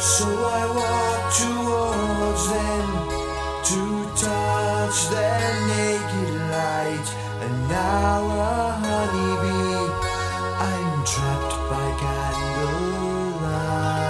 So I walked towards them to touch their naked light. And now a honeybee, I'm trapped by candlelight.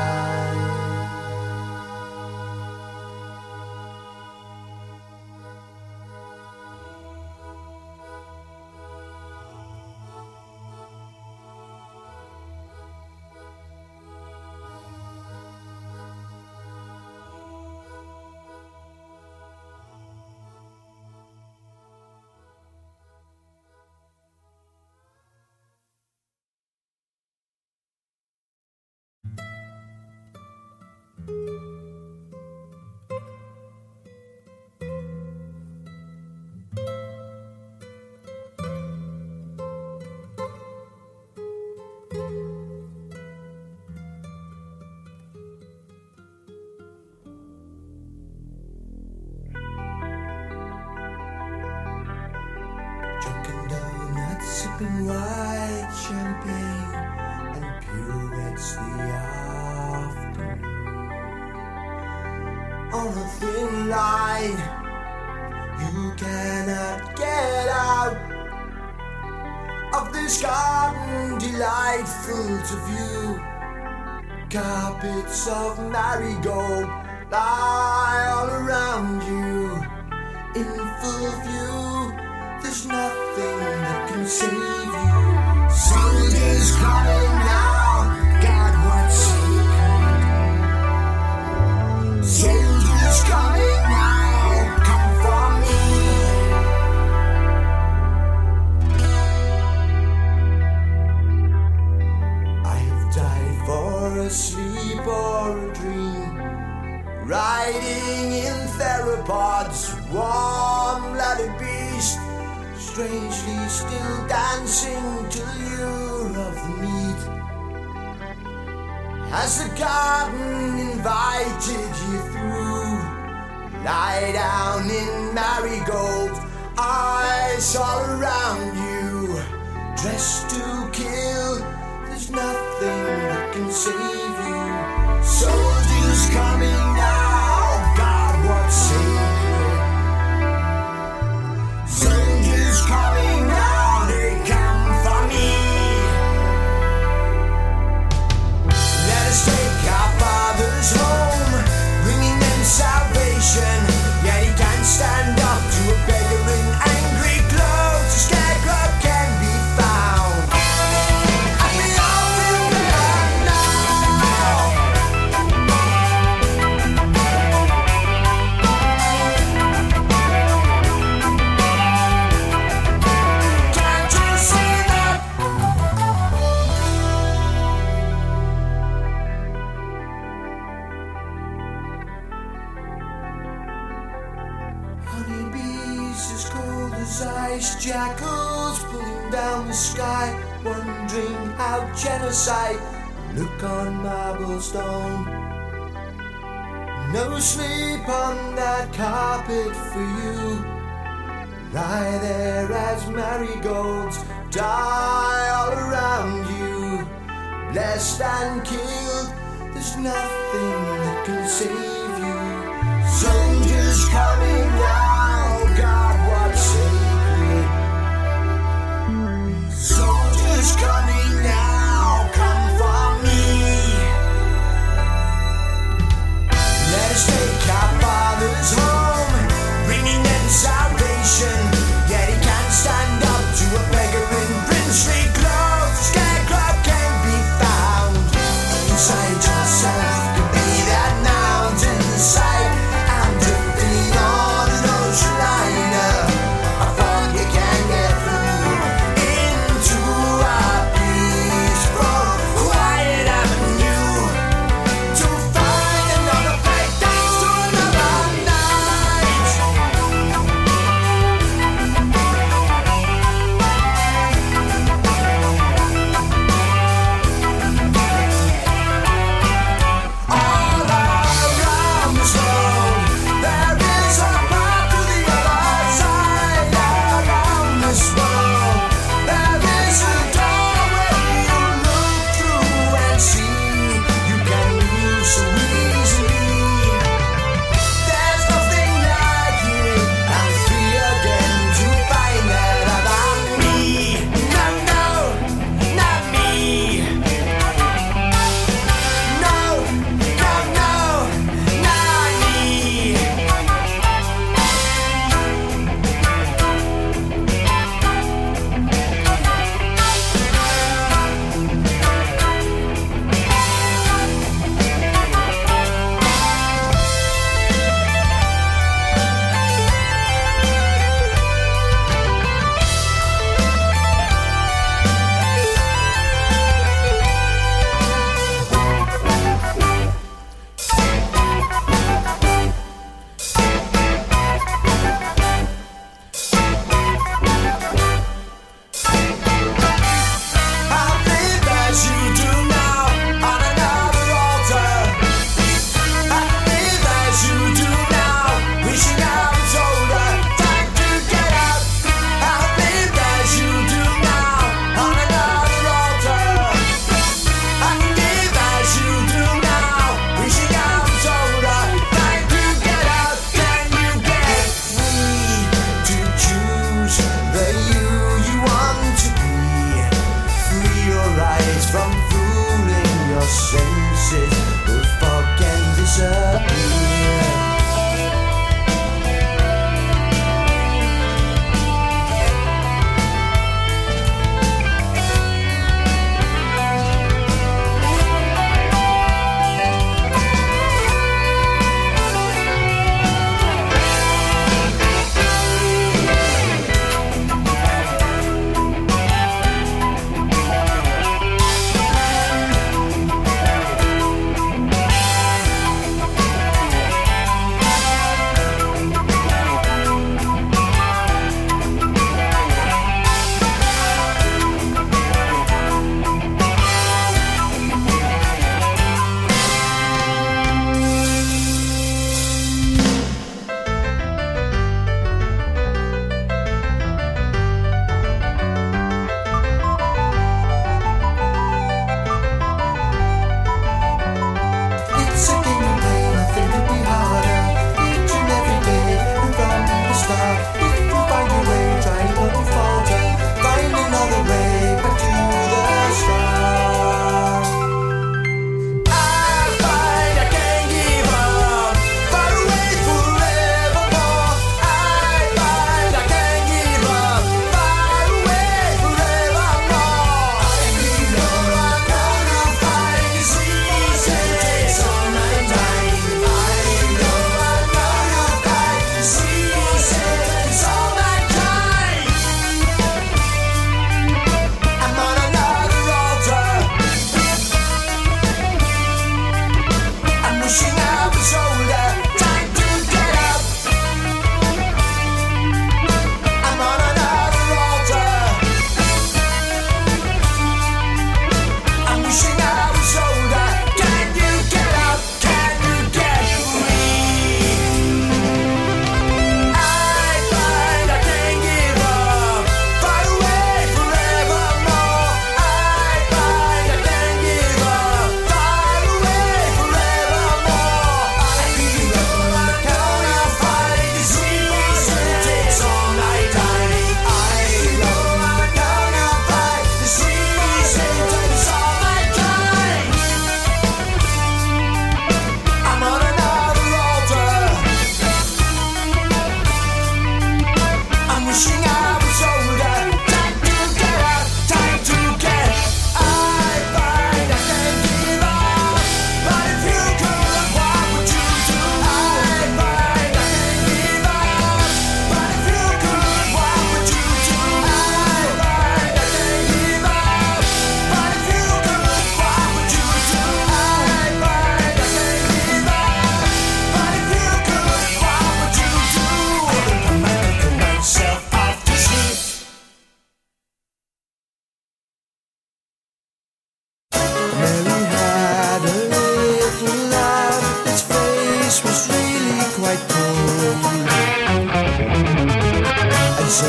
Drunken donuts, sipping white champagne, and pirouettes the afternoon. On a thin line, you cannot get out of this garden delightful to view. Carpets of marigold lie all around you in full view. There's nothing that can save you. Soldiers coming now, God, what secret? Soldiers coming now, come for me. I have died for a sleep or a dream, riding in theropods, warm-blooded beast, strangely still dancing to the lure of the meat. Has the garden invited you through? Lie down in marigold, eyes all around you, dressed to kill. There's nothing that can save you. Soldiers coming now, God, what sacred? Soldiers coming now, they come for me. Let us take our fathers home, bringing them salvation. Yet he can't stand up to a beggar in angry clothes. A scarecrow can be found, and we all feel bad now. Can't you see that? Honeybees as cold as ice, jackals pulling down the sky, wondering how genocide look on marble stone. No sleep on that carpet for you. Lie there as marigolds die all around you, blessed and killed. There's nothing that can save you. Soldiers coming now, God, what sacred? Soldiers coming now, come for me. Let us take our fathers home, bringing them salvation. Yet he can't stand up to a beggar in princely clothes. A scarecrow can be found inside yourself. Could be that mountain side. I'm drifting on and on.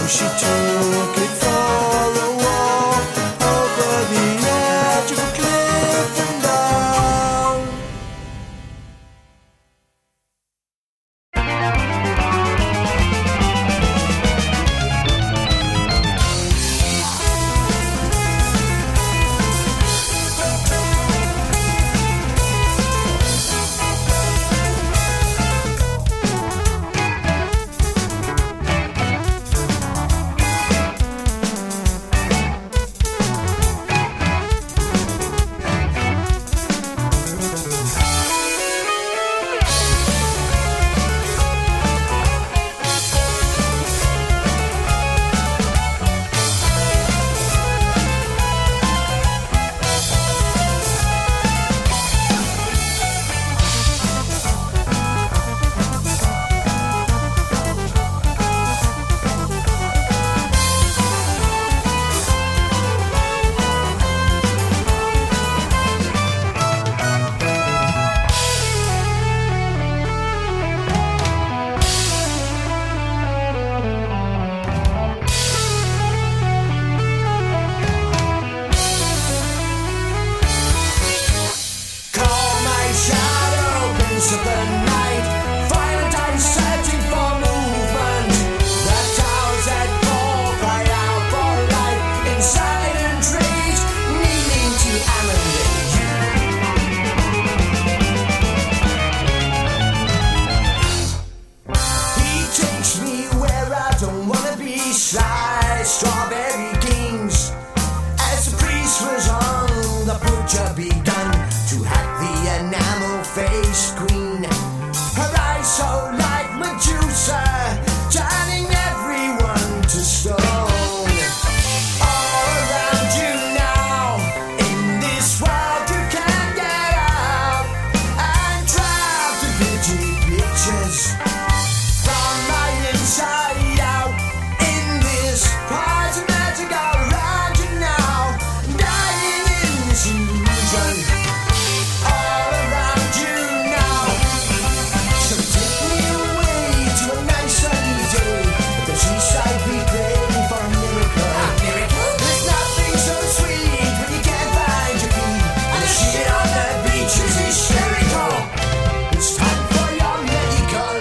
she took it for a walk over the edge of a cliff and down. Of the night, violent eyes searching for movement. The towers that fall cry out for life in silent trees, needing to annihilate you. He takes me where I don't wanna be, sly strawberry kings. As the priest was on, the butcher begun to hack the enamel face queen. Her eyes so like Medusa, turning everyone to stone. All around you now, in this world you can't get out. And trapped in pretty pictures from my inside out. In this part of magic all around you now, dying in this illusion. All around you now. So take me away to a nice sunny day. At the seaside we pray for a miracle. There's nothing so sweet when you can't find your feet. And the shit on the beach is hysterical. It's time for your medical.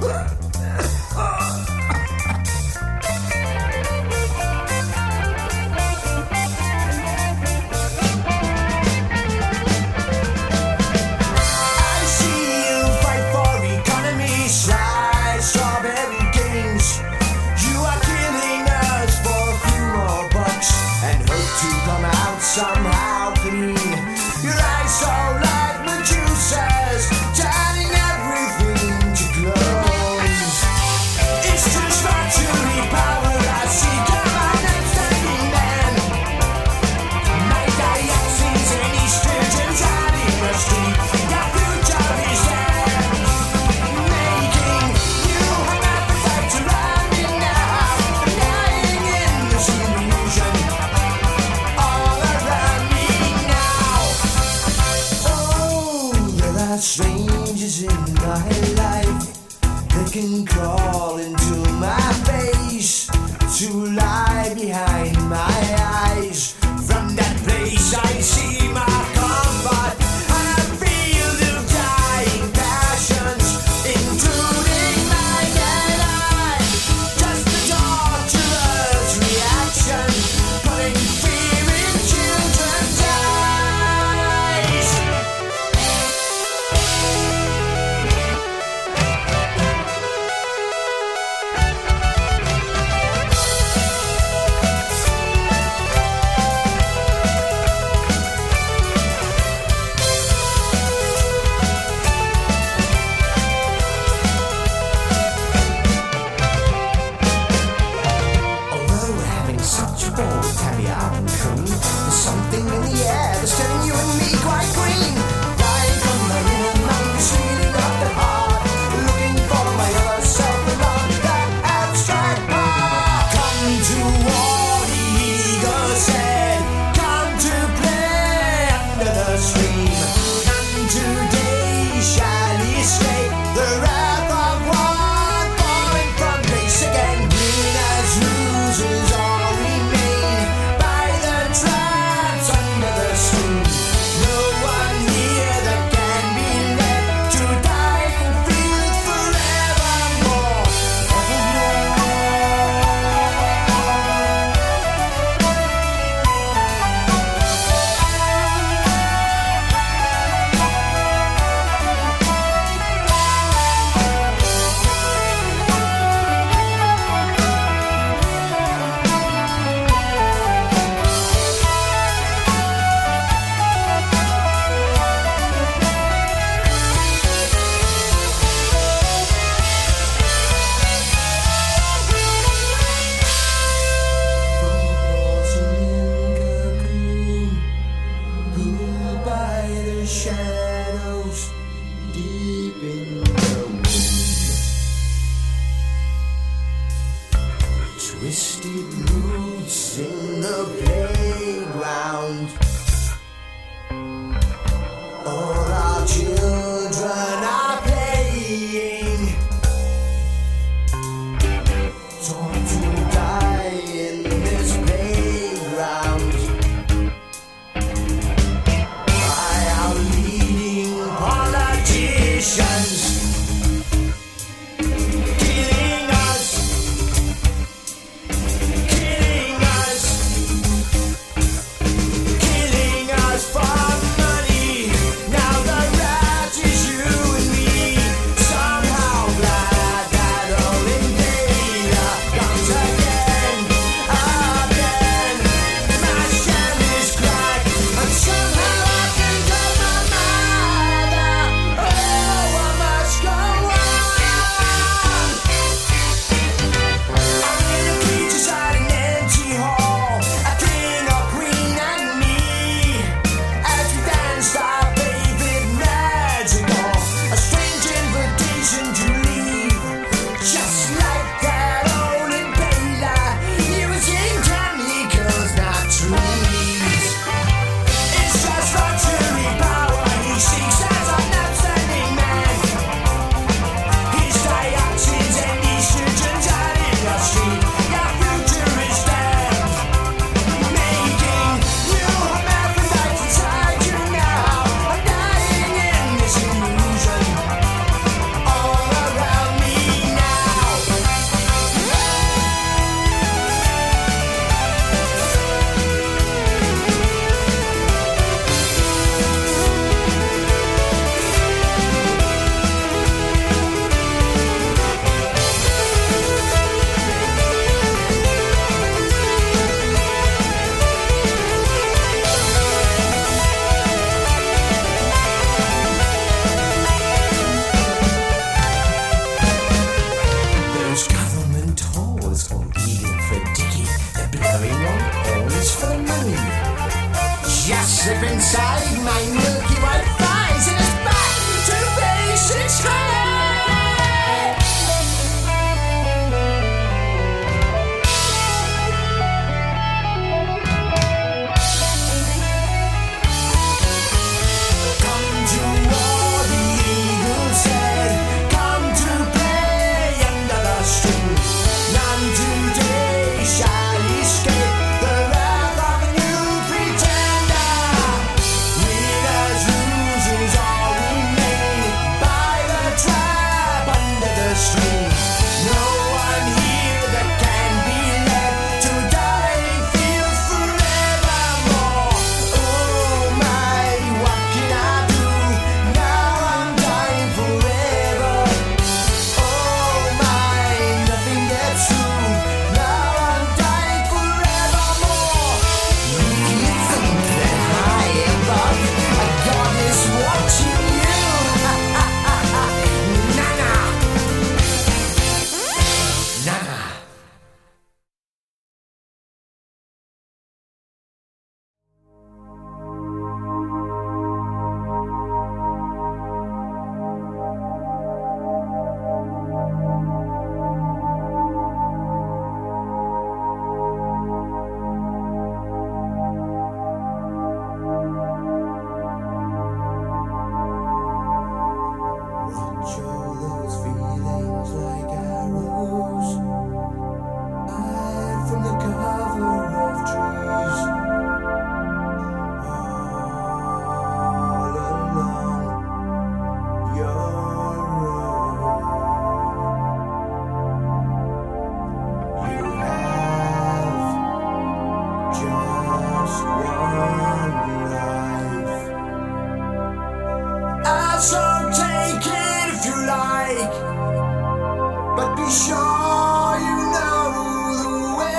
I see you fight for economy, sly strawberry kings. You are killing us for a few more bucks and hope to come out somehow clean. Your eyes so like Medusa's, turning everything to clothes. It's just naturally power I see. Come on, I'm standing man. My dioxins and estrogens hiding the street. Your future is there, making you hermaphrodites around me now. Dying in this illusion, all around me now. Oh, there are strangers in my life that can crawl into my face to lie behind my eyes. From that place I see my comfort and a field of dying passions, intruding mind and eye. Just the torturer's reaction, putting fear in children's eyes. just slip inside my milky white thighs and it's back to basics. So take it if you like, but be sure you know the way.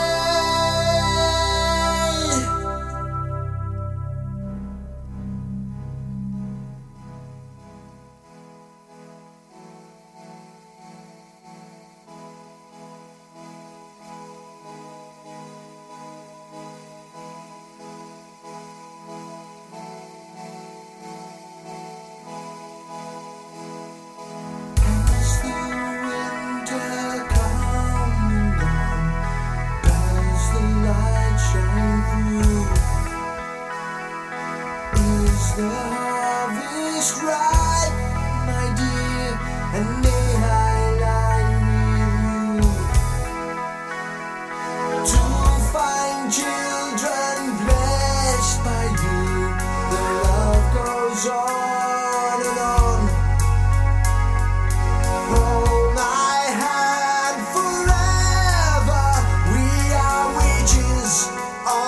Is the harvest ripe, my dear, and may I lie with you to find children blessed by you. The love goes on and on. Hold my hand forever. We are witches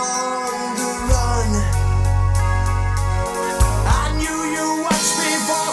on the run. I knew you once before.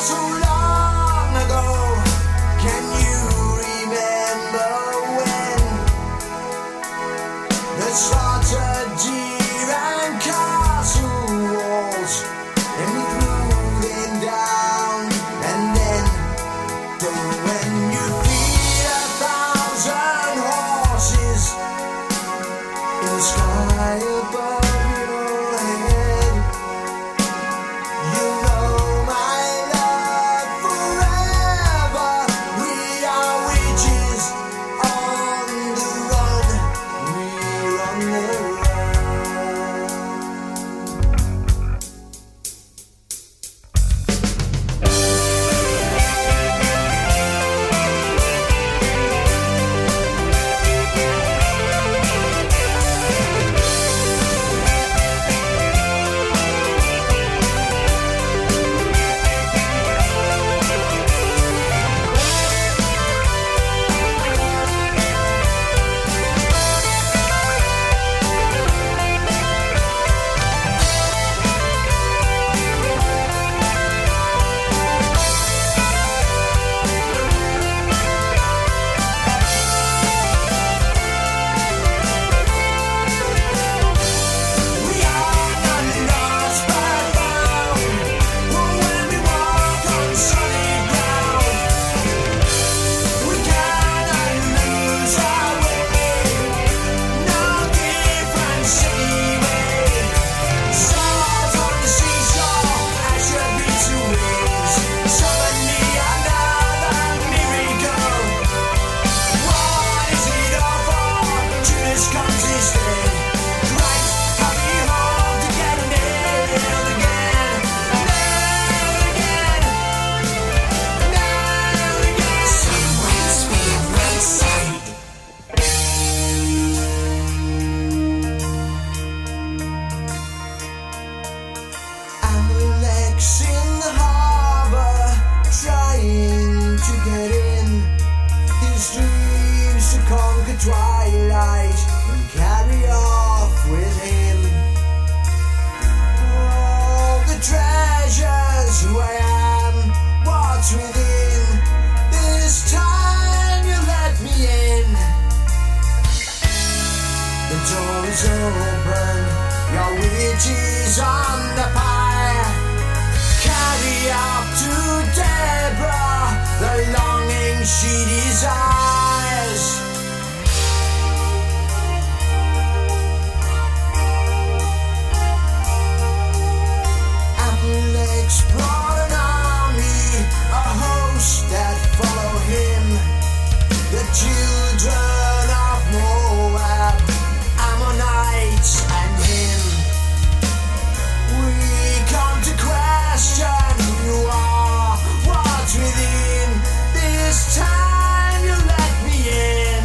get in his dreams to conquer twilight and carry off with him all the treasures who I am, what's within. This time you let me in. The door is open, your witch is on the pyre. Carry up to Deborah the longing she desires. Amalek's brought an army, a host that follow him. The children of Moab, Ammonites and him. We come to question who you are, what's within. This time you let me in.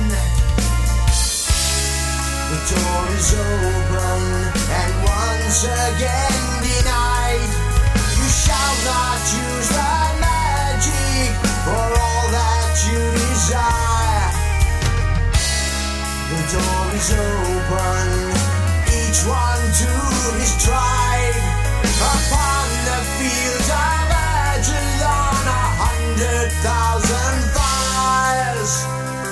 The door is open and once again denied. You shall not use the magic for all that you desire. The door is open, each one to his tribe. Upon the fields of Ajalon, 100,000 fires.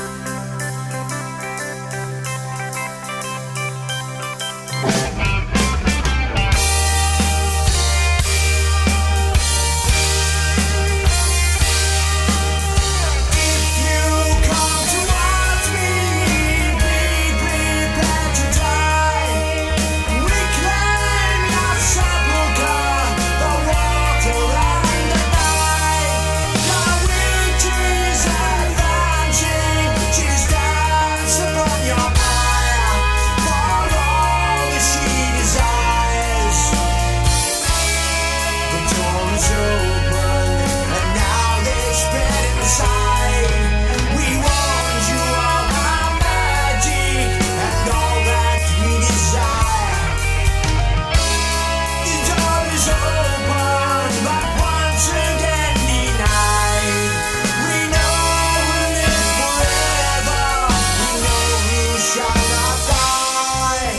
If you come towards me, be prepared to die. Reclaim your sepulchre, the water and the night. Your witch is advancing, she's danced upon your pyre for all that she desires. The door is open, and now they spread inside. We warned you of our magic and all that we desire. The door is open, but once again denied. We know we'll live forever. We know you shall not die.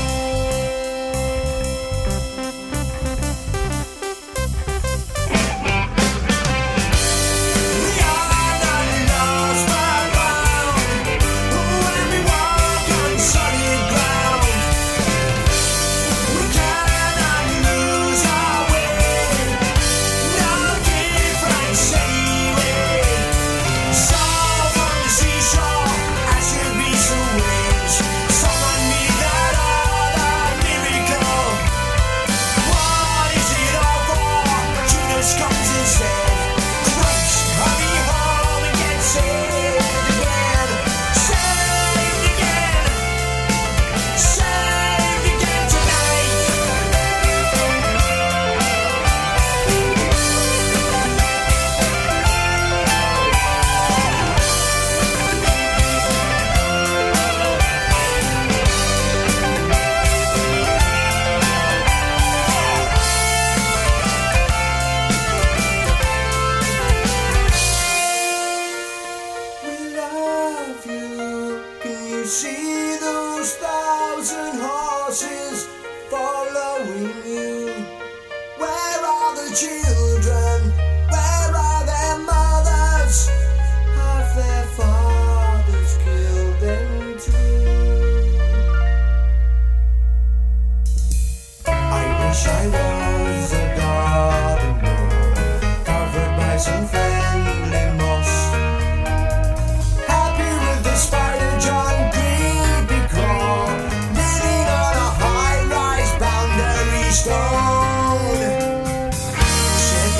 We are not lost but bound when we walk on solid ground. We cannot lose our way, no difference anyway. Saw from the seashore as you reach the waves. Someone need that other miracle. What is it all for? Judas comes instead. Christ, hurry home and get saved again. Saved again. Saved again tonight. We love you. Can you see those 1,000 horses following you? Where are the children? Where are their mothers? Have their fathers killed them too? I wish I was a gardener, covered by some friendly moss. Happy with the spider John creepy crawl, living on a high-rise boundary stone. Set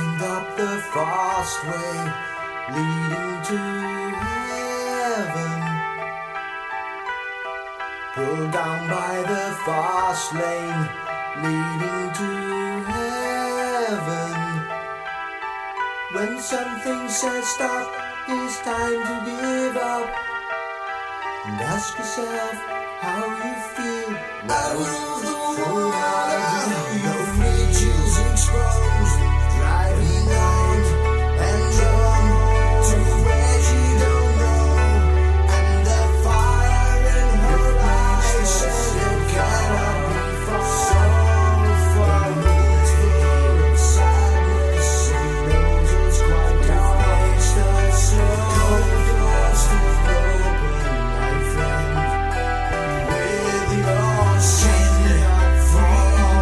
Wind up the fast way leading to heaven. Pull down by the fast lane leading to heaven. When something says stop, it's time to give up. And ask yourself how you feel. Out of the water, no ridges exposed, driving on and on to where you don't know. And the fire in her eyes said it cannot be far. So far, it's full of sadness. She knows it's quite dark. Makes the snow doors to open, my friend. With your skin up from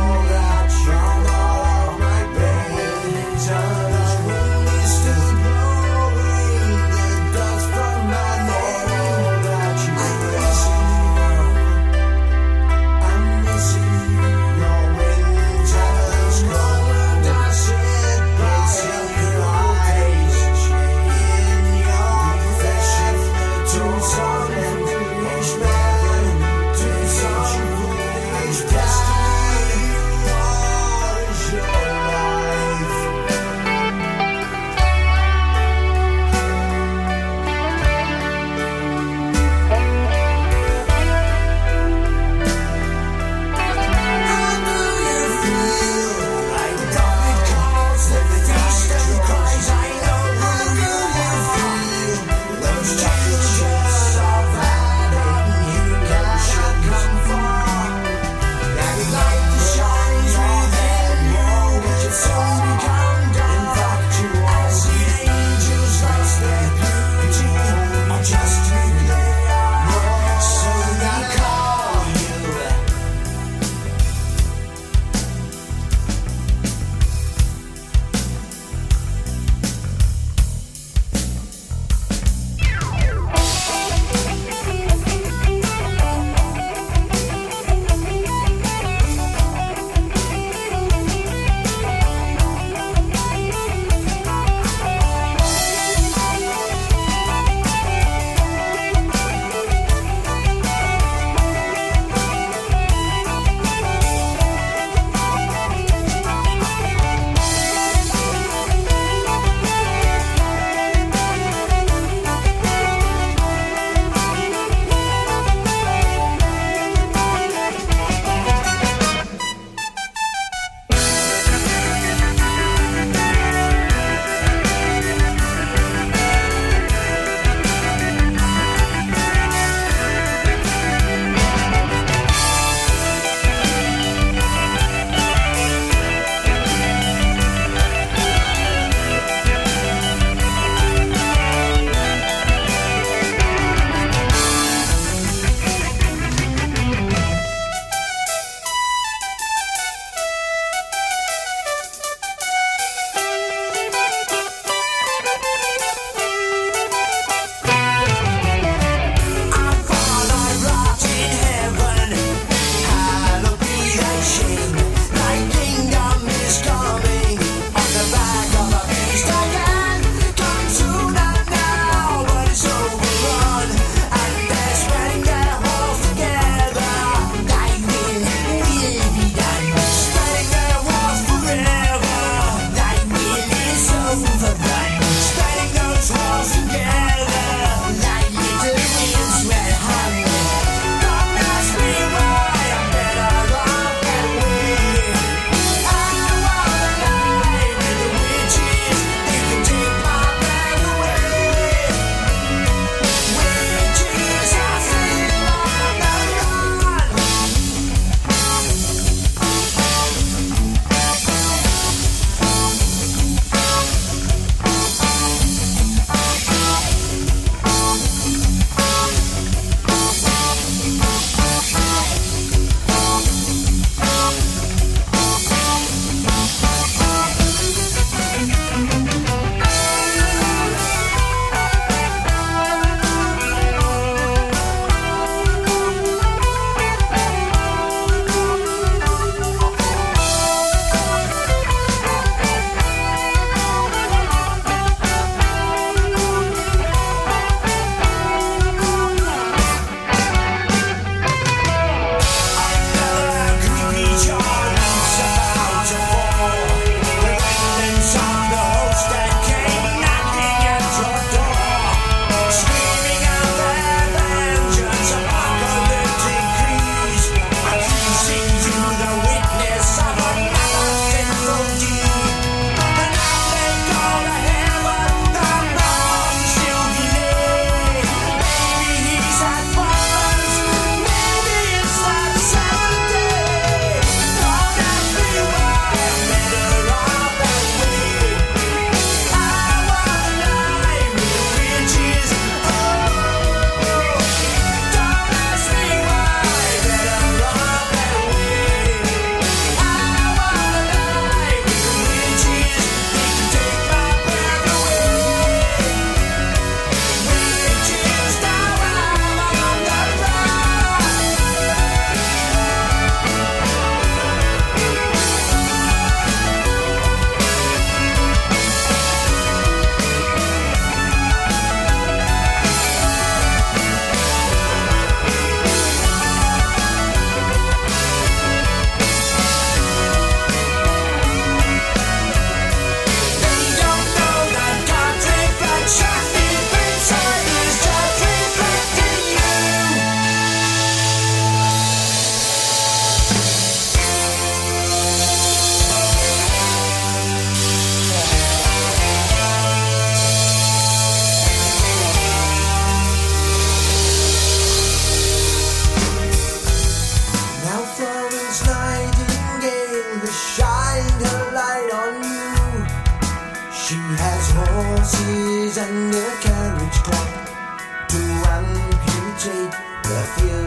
She has horses and a carriage clock to amputate the few.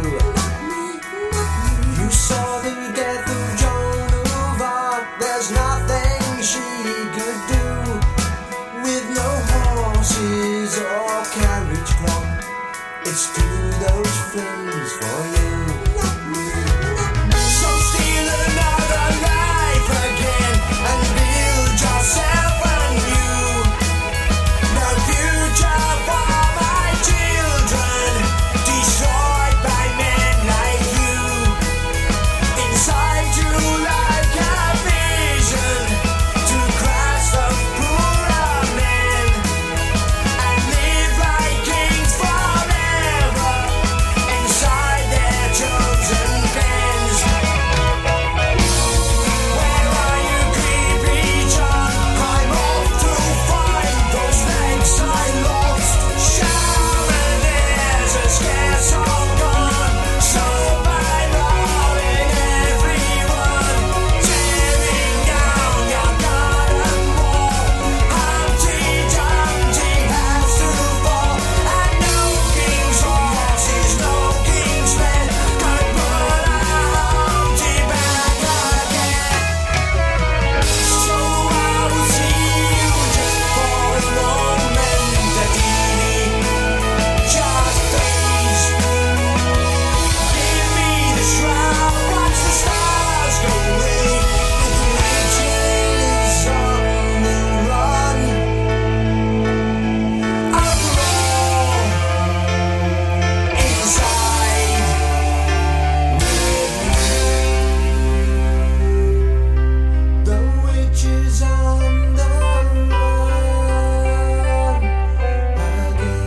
You saw the death of Joan of Arc. There's nothing she could do with no horses or carriage clock. It's through those flames for you. So steal another life again and build yourself anew. No future for my children, destroyed by men like you. Inside you like a vision to crush the poorer men and live like kings forever inside their chosen pens. Where are you, creepy John? I'm off to find those legs I lost. Shamaners are scarce all gone, so by robbing everyone, tearing down your garden wall. Humpty Dumpty has to fall, and no king's horses, no king's men could put a Humpty back again. So I'll see you just for a moment, just please. Give me the shroud, watch the stars go away. The witches on the run. Uproar inside the witches on the run again.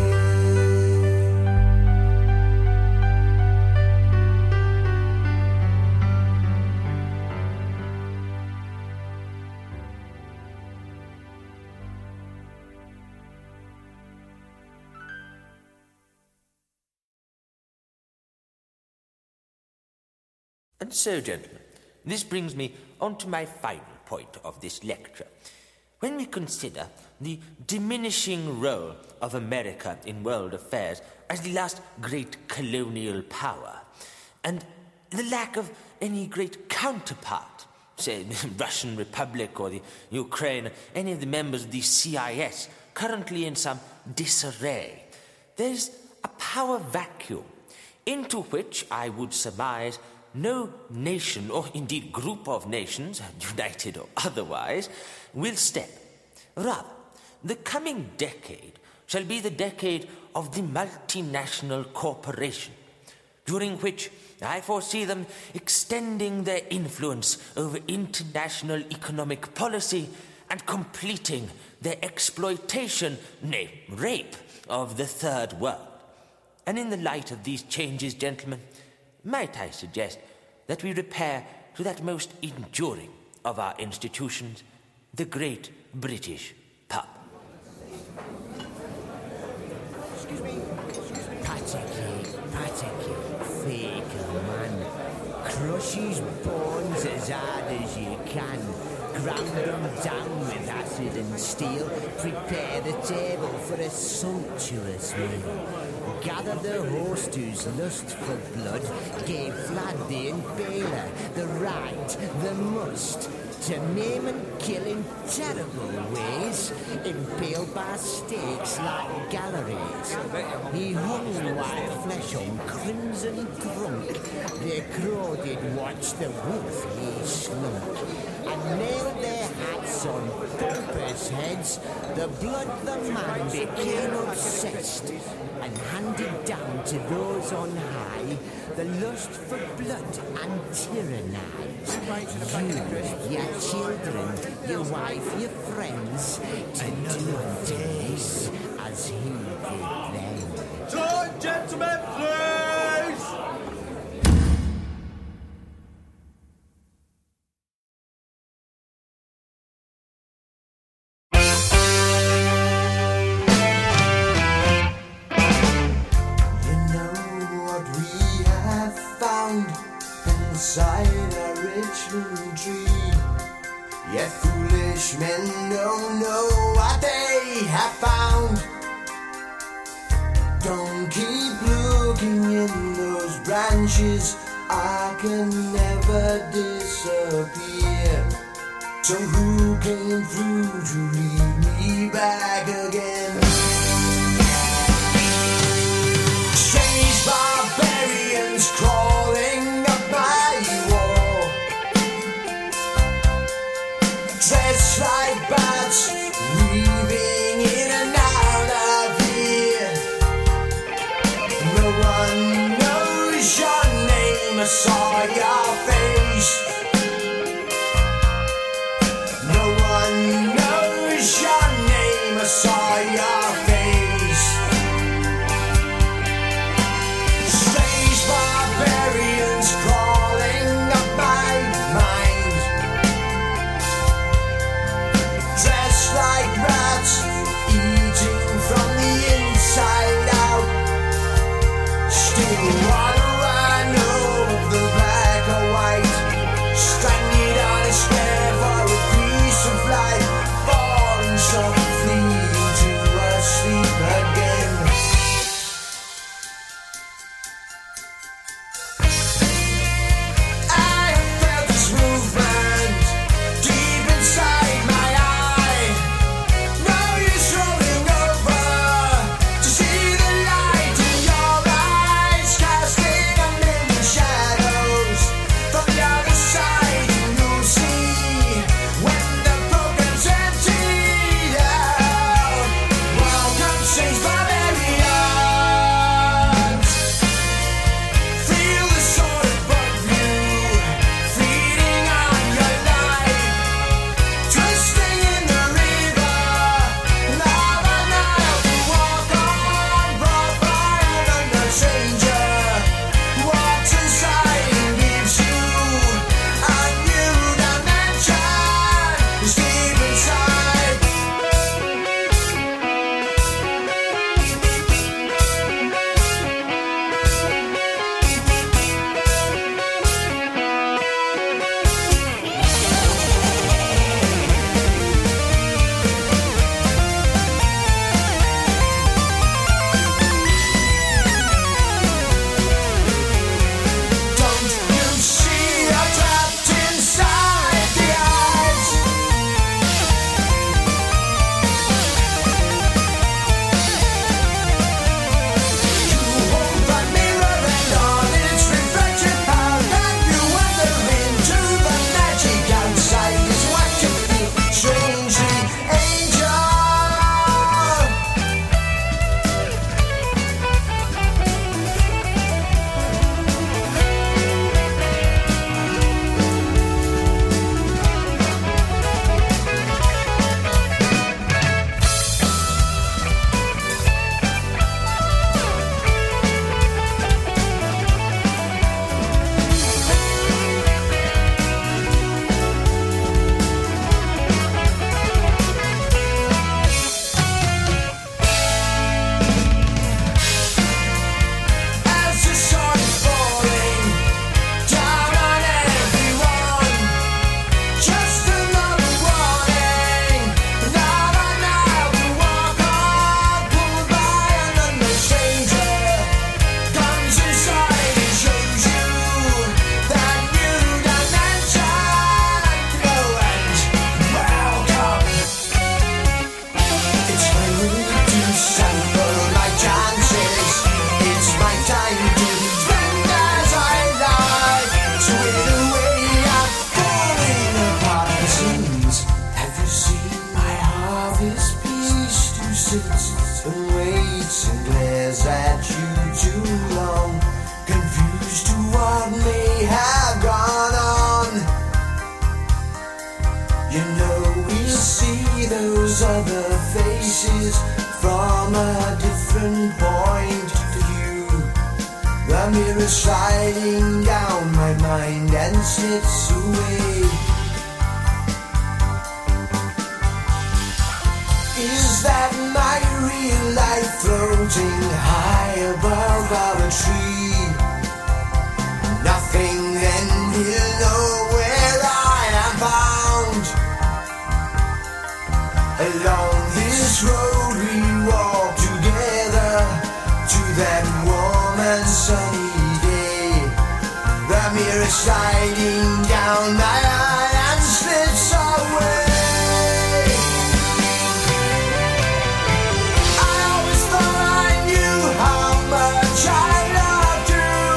And so, gentlemen, this brings me on to my final point of this lecture. When we consider the diminishing role of America in world affairs as the last great colonial power, and the lack of any great counterpart, say the Russian Republic or the Ukraine, any of the members of the CIS, currently in some disarray, there's a power vacuum into which I would surmise no nation, or indeed group of nations, united or otherwise, will step. Rather, the coming decade shall be the decade of the multinational corporation, during which I foresee them extending their influence over international economic policy and completing their exploitation, nay, rape, of the third world. And in the light of these changes, gentlemen, might I suggest that we repair to that most enduring of our institutions, the Great British Pub. Patrick, faker man. Crush his bones as hard as you can. Ground them down with acid and steel. Prepare the table for a sumptuous meal. Gather the host whose lust for blood gave Vlad the Impaler the right, the must, to maim and kill in terrible ways, impaled by stakes like galleries. He hung white flesh on crimson trunk. The crow did watch the wolf he slunk, and nailed their hats on pompous heads. The blood the man became obsessed, and handed down to those on high the lust for blood and tyrannize. You, your children, your wife, your friends, to do unto this as he did then. Time, gentlemen, please! Inside a Richmond tree, yet foolish men don't know what have found. Don't keep looking in those branches, I can never disappear. So who came through to lead me back again? Strange barbarians crawling up my wall, dressed like bats, weaving in and out of here. No one knows your name, I saw your face. No one knows your name, I saw your face. Strange barbarians crawling up my mind, dressed like rats, eating from the inside out. Still water I know of the black or white, stranded on a square for a piece of life, falling softly into a sleep again. I felt this movement deep inside my eye. Now you're strolling over to see the light in your eyes, casting a million shadows from the other side. You'll see when the program's emptied out. Welcome, strange barbarians. Feel the sword above you, feeding on your life, twisting in the river. Now and now to walk on, brought by another stranger. Walks inside and gives you a new dimension. It's deep inside. Don't you see you're trapped inside the eyes? You hold the mirror and on its reflection power, and you wander into the magic outside is what you feel. Strangely, angel. As the sun is falling down on everyone, just another warning. Now and now to walk on, pulled by another stranger. Comes inside and shows you that new dimension. Go and welcome. It's my mood to sample my chances. It's my time to spend as I like. So in a way I'm falling apart the seams. Have you seen my harvest beast who sits and waits and glares at you too long, confused to what may have gone on? You know we see those other faces from a different point of view. The mirror sliding down my mind and slips away. Is that my real life floating high above our tree? Nothing, then we'll know where I am bound. Along this road sliding down my eye and slips away. I always thought I knew how much I loved you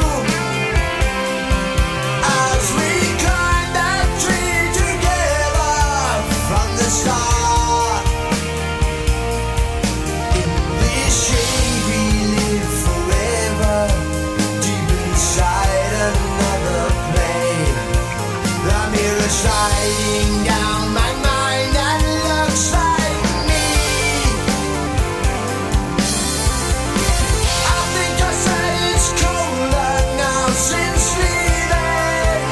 as we climbed that tree together from the start. In this shade we live forever, deep inside another plane. The mirror sliding down my mind and looks like me. I think I said it's colder now since leaving.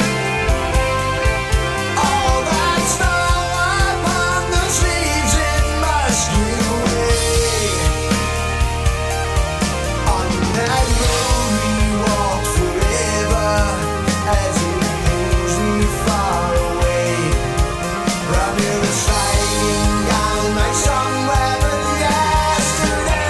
All that snow upon the sleeves, it must give way. On that road we walked forever as it pulls me far away. The mirror sliding down like somewhere but yesterday.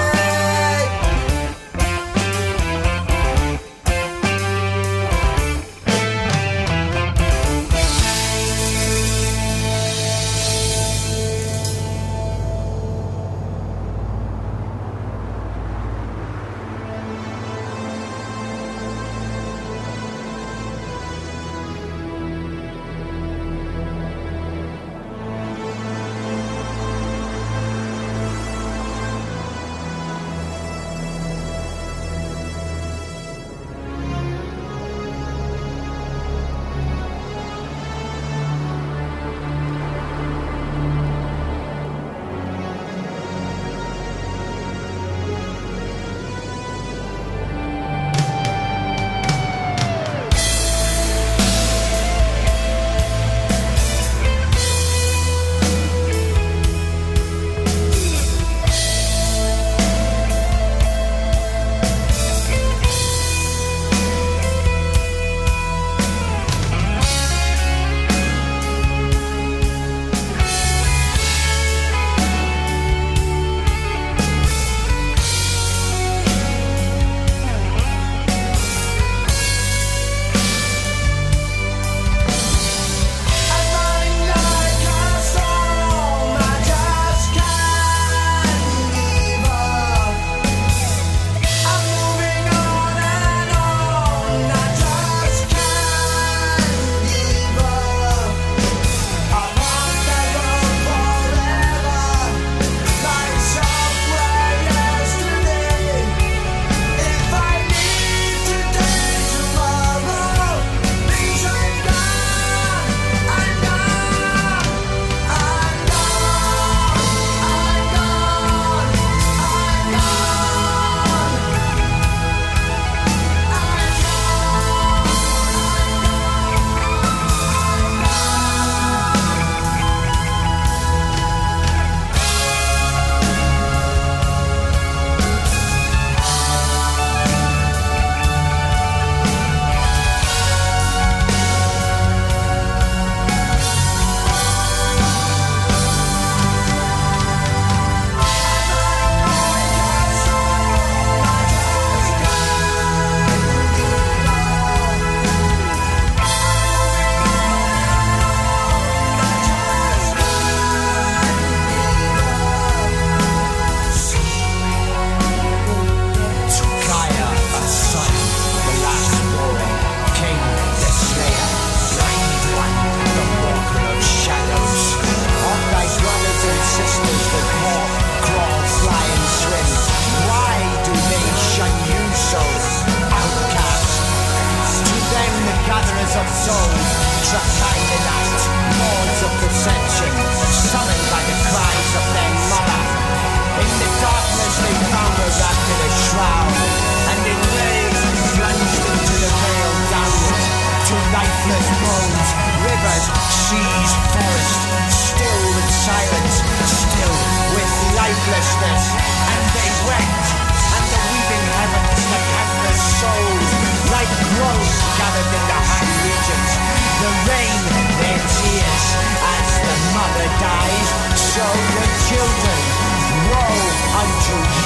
lifelessness, and they wept, and the weeping heavens, the countless souls, like crows gathered in the high regions, the rain, their tears, as the mother dies, so the children, woe unto